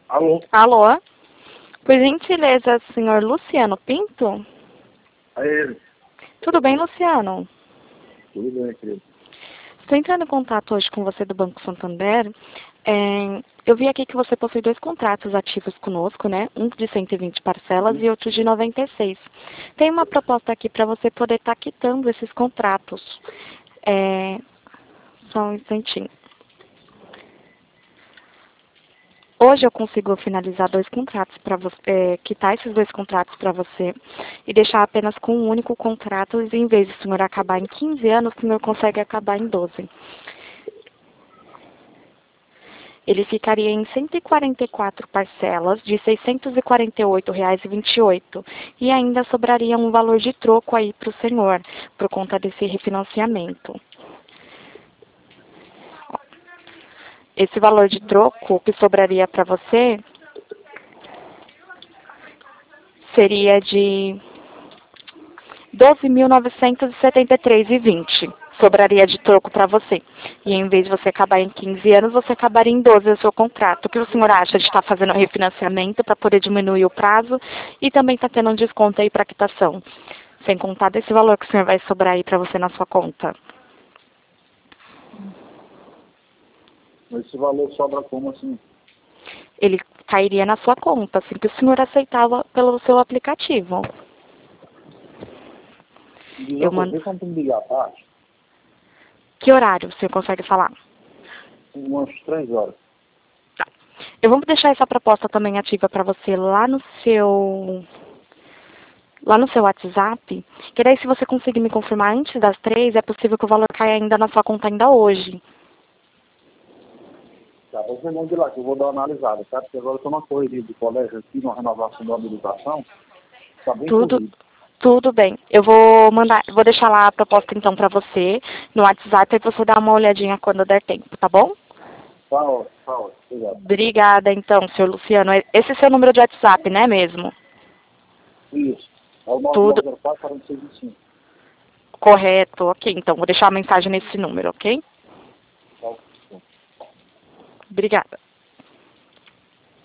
Alô? Alô? Por gentileza, senhor Luciano Pinto? É ele. Tudo bem, Luciano? Tudo bem, querido. Estou entrando em contato hoje com você do Banco Santander. Eu vi aqui que você possui 2 contratos ativos conosco, né? Um de 120 parcelas e outro de 96. Tem uma proposta aqui para você poder estar quitando esses contratos. Só um instantinho. Hoje eu consigo finalizar 2 contratos para você, quitar esses 2 contratos para você e deixar apenas com um único contrato, e em vez de o senhor acabar em 15 anos, o senhor consegue acabar em 12. Ele ficaria em 144 parcelas de R$ 648,28 e ainda sobraria um valor de troco aí para o senhor, por conta desse refinanciamento. Esse valor de troco que sobraria para você seria de R$ 12.973,20. Sobraria de troco para você. E em vez de você acabar em 15 anos, você acabaria em 12 o seu contrato. O que o senhor acha de estar fazendo refinanciamento para poder diminuir o prazo e também está tendo um desconto aí para quitação? Sem contar desse valor que o senhor vai sobrar aí para você na sua conta. Mas esse valor sobra como assim? Ele cairia na sua conta, assim que o senhor aceitava pelo seu aplicativo. Eu mando... Tem como tu me ligar à tarde? Que horário o senhor consegue falar? Umas 3 horas. Tá. Eu vou deixar essa proposta também ativa para você lá no seu WhatsApp, que daí se você conseguir me confirmar antes das 3, é possível que o valor caia ainda na sua conta ainda hoje. Tá, você manda lá que eu vou dar uma analisada, tá? Porque agora eu tô numa correria de colégio aqui, numa renovação da habilitação. Tá bem corrido. Tudo bem. Vou deixar lá a proposta então para você no WhatsApp e você dá uma olhadinha quando der tempo, tá bom? Tá ótimo, tá ótimo. Obrigado. Obrigada então, senhor Luciano. Esse é seu número de WhatsApp, né mesmo? Isso. É o Tudo 9904-4625. correto, ok. Então, vou deixar a mensagem nesse número, ok? Tá. Obrigada.